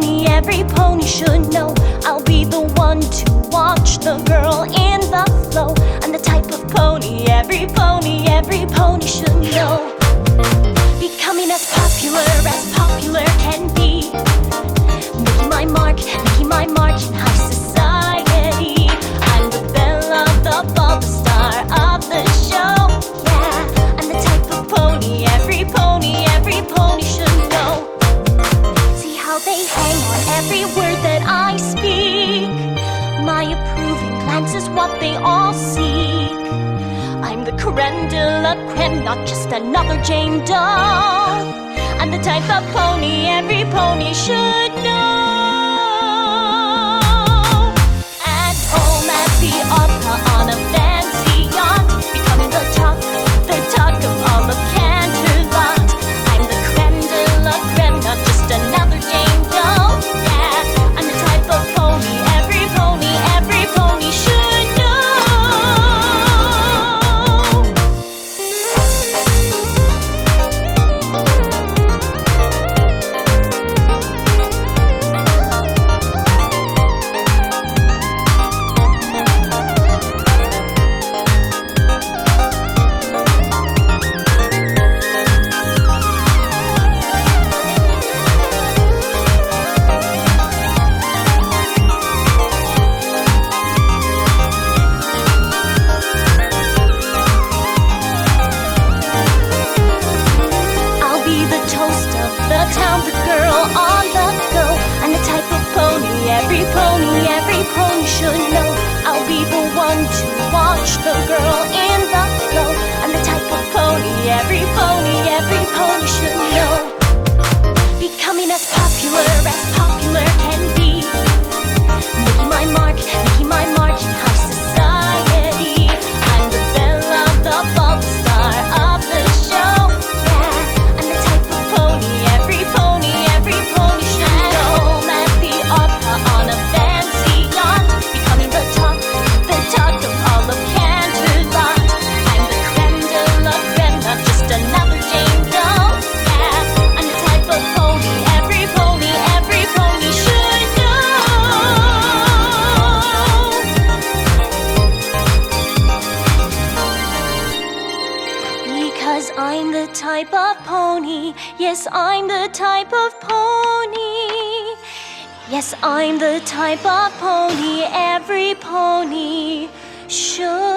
pony, every pony should know. I'll be the one to watch the girl in the flow. I'm the type of pony, every pony should know. Becoming as popular can be. Making my mark in high society. I'm the belle of the ball, the star of the show. Yeah, I'm the type of pony, every pony should know. See how they hang on every word that I speak. My approving glance is what they all seek. I'm the creme de la creme, not just another Jane Doe. I'm the type of pony, every pony should know. At home at the opera on a fancy yacht, becoming the talk of all of Canterlot. I'm the creme de la creme, not just another Jane Doe. Yeah, I'm the type of pony, every pony should know. The town, the girl on the go. I'm the type of pony, every pony should know. I'll be the one to watch the girl in the flow. I'm the type of pony, every pony should know. Becoming as popular can be. Making my mark in high society. I'm the belle of the ball, the star of the show. Yeah, I'm the type of pony, every pony should know. At the opera on a fancy yacht, becoming the talk of all of Canterlot. I'm the creme de la creme, not just another Jane Doe. Yeah, I'm the type of pony, every pony should know. Because I'm the type of pony, yes, I'm the type of pony. Yes, I'm the type of pony, every pony should